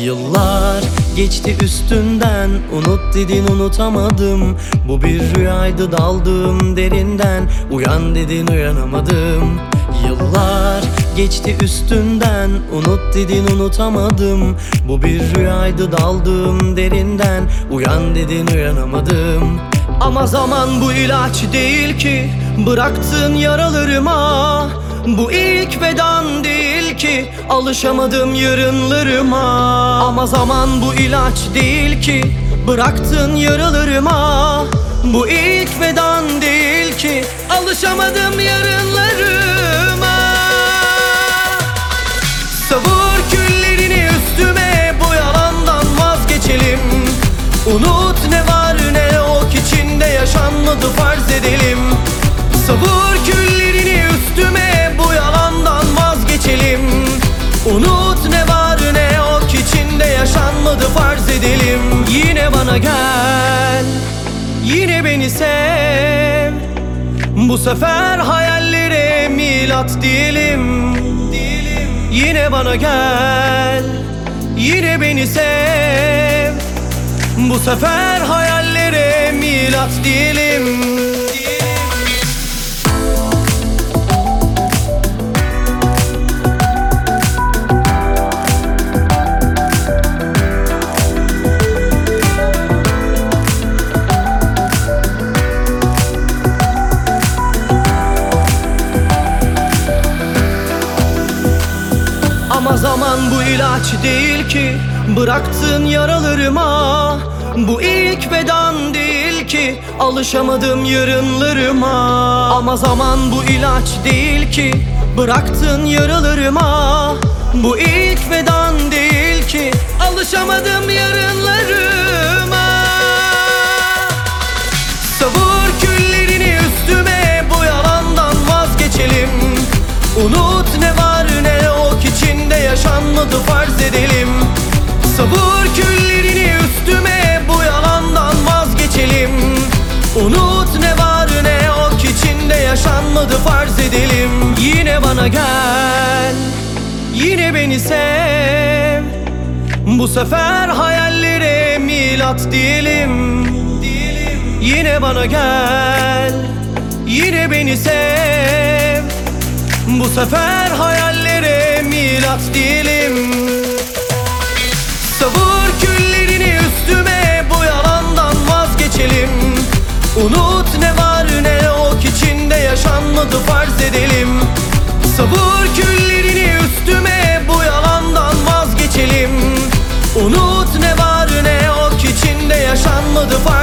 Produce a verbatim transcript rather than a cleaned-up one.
Yıllar geçti üstünden, unut dedin unutamadım. Bu bir rüyaydı, daldım derinden, uyan dedin uyanamadım. Yıllar geçti üstünden, unut dedin unutamadım. Bu bir rüyaydı, daldım derinden, uyan dedin uyanamadım. Ama zaman bu ilaç değil ki, bıraktın yaralarıma. Bu ilk vedan değil ki, alışamadım yarınlarıma. Ama zaman bu ilaç değil ki, bıraktın yaralarıma. Bu ilk vedan değil ki, alışamadım yarınlarıma. Savur küllerini üstüme, bu yalandan vazgeçelim. Unut ne var ne yok, içinde yaşanmadı farz edelim. Savur küllerini üstüme, bu yalandan vazgeçelim. Unut ne var ne yok, içinde yaşanmadı farz edelim. Yine bana gel, yine beni sev. Bu sefer hayallere milat diyelim. Yine bana gel, yine beni sev. Bu sefer hayallere milat diyelim. Ama zaman bu ilaç değil ki, bıraktın yaralarıma. Bu ilk vedan değil ki, alışamadım yarınlarıma. Ama zaman bu ilaç değil ki, bıraktın yaralarıma. Bu ilk vedan değil ki, alışamadım yarınlarıma. Savur küllerini üstüme, bu yalandan vazgeçelim. Unut ne var ne yok, içinde yaşanmadı farz edelim. Savur küllerini üstüme, bu yalandan vazgeçelim. Unut ne var ne yok, içinde yaşanmadı farz edelim. Yine bana gel, yine beni sev. Bu sefer hayallere milat diyelim. Yine bana gel, yine beni sev. Bu sefer hayallere milat diyelim. Savur küllerini üstüme, bu yalandan vazgeçelim. Unut ne var ne yok, içinde yaşanmadı farz edelim. Savur küllerini üstüme, bu yalandan vazgeçelim. Unut ne var ne yok, içinde yaşanmadı farz edelim.